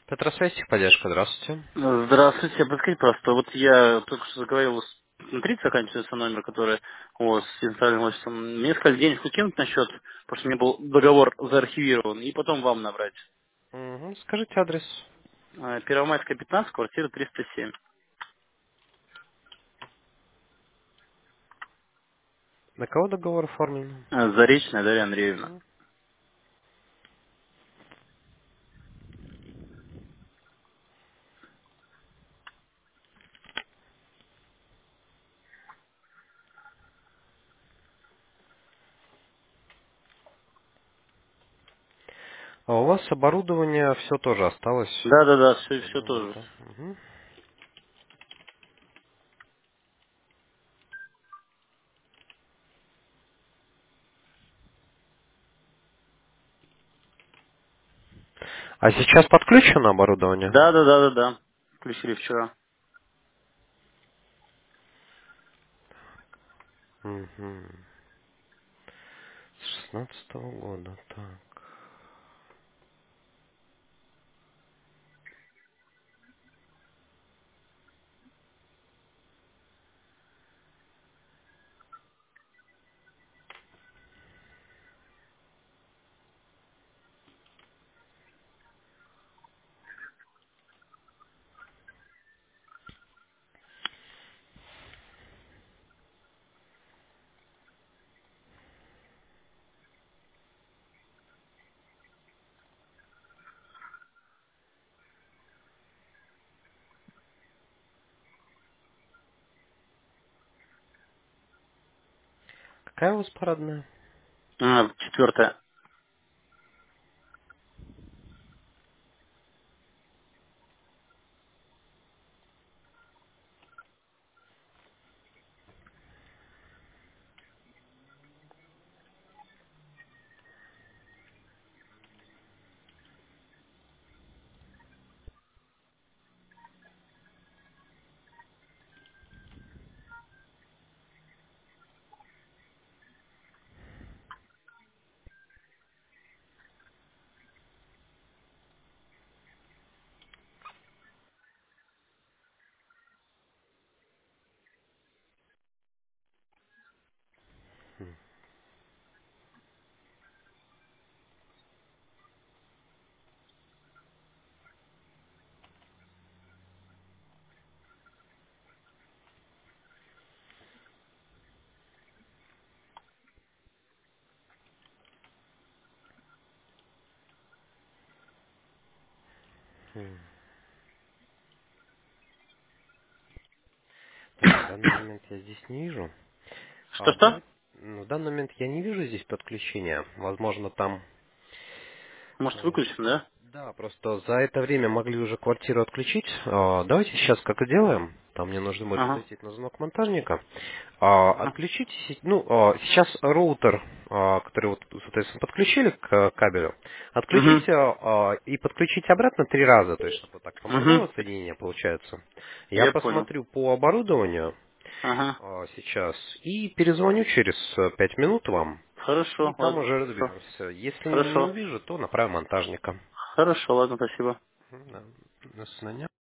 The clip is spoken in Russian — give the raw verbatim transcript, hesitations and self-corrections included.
Петросвязь, техподдержка, здравствуйте. Здравствуйте, подскажите, просто вот я только что заговорил с на тридцать заканчивается номер, который у вас с центральным офисом. Мне сказали денежку кинуть на счет, потому что у меня был договор заархивирован, и потом вам набрать. Мгм. Скажите адрес. Э, Первомайская, пятнадцать, квартира триста семь. На кого договор оформлен? Э, Заречная Дарья Андреевна. Мгм. А у вас оборудование все тоже осталось? Да-да-да, все, все Оборудование, тоже. да. Мгм. А сейчас подключено оборудование? Да-да-да-да-да. Включили вчера. Мгм. С шестнадцатого года, так. Какая у вас парадная? А, четвертое. М. Так, в данный момент я здесь не вижу. А, Что-что? давайте, ну, в данный момент я не вижу здесь подключения. Возможно, там... Может, э, выключим, да? Да, просто за это время могли уже квартиру отключить. А, Давайте сейчас как и делаем. Там мне нужно будет Ага. ответить на звонок монтажника. А, Ага. Отключите, се- ну, а, сейчас роутер, а, который вот, соответственно, подключили к кабелю, Угу. отключите а, и подключите обратно три раза, то есть, чтобы так Угу. командного соединения получается. Я Я понял. посмотрю по оборудованию Ага. а, сейчас и перезвоню через э, пять минут вам, и Хорошо, там ладно, уже хорошо. разберемся. Если не Хорошо. увижу, то направим монтажника. Хорошо, ладно, спасибо. Мгм, да. До свидания.